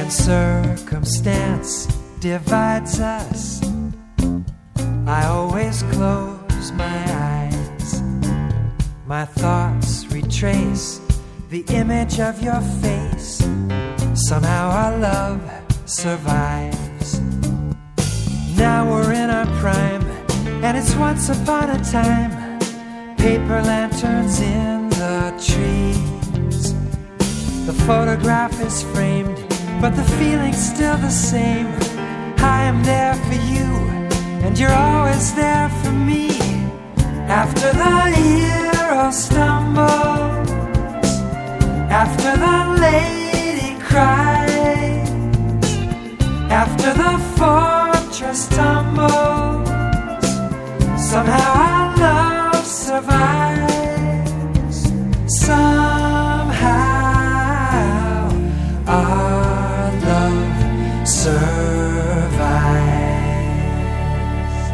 when circumstance divides us, I always close my eyes. My thoughts retrace the image of your face. Somehow our love survives. Now we're in our prime, and it's once upon a time. Paper lanterns in the trees. The photograph is framed, but the feeling's still the same. I am there for you, and you're always there for me. After the hero stumbles, after the lady cries, after the fortress tumbles, somehow our love survives. Somehow our love survives.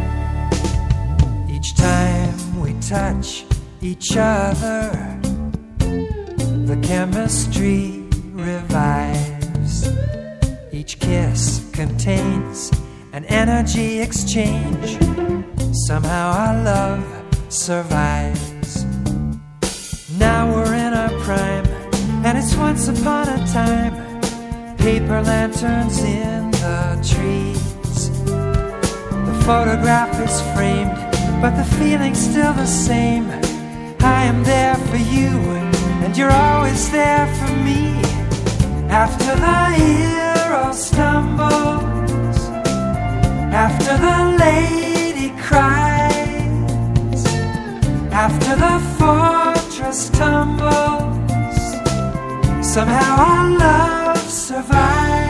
Each time we touch each other, the chemistry revives. Each kiss contains an energy exchange. Somehow our love survives. Now we're in our prime, and it's once upon a time. Paper lanterns in the trees. The photograph is framed, but the feeling's still the same. I am there for you, and you're always there for me. After the hero stumbles, after the lady cries, after the fortress tumbles, somehow our love survives.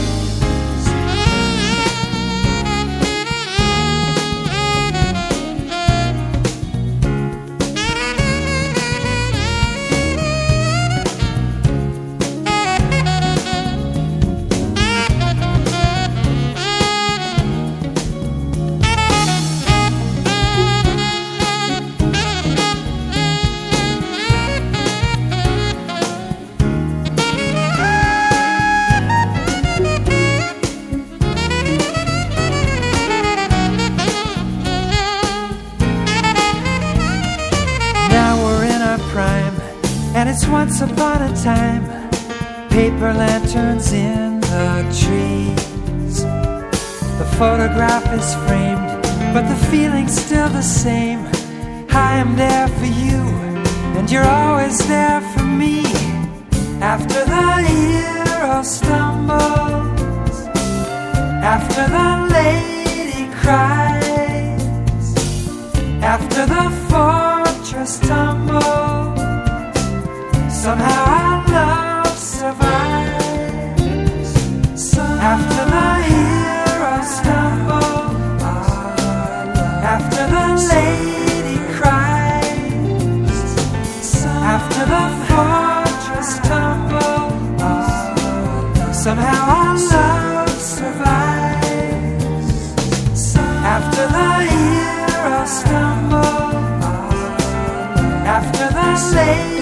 And it's once upon a time. Paper lanterns in the trees. The photograph is framed, but the feeling's still the same. I am there for you, and you're always there for me. After the hero stumbles, after the lady cries, after the fortress tumbles, somehow our love survives. After the hero stumbles, after the lady cries, after the fortress tumbles, somehow our love survives. After the hero stumbles, after the lady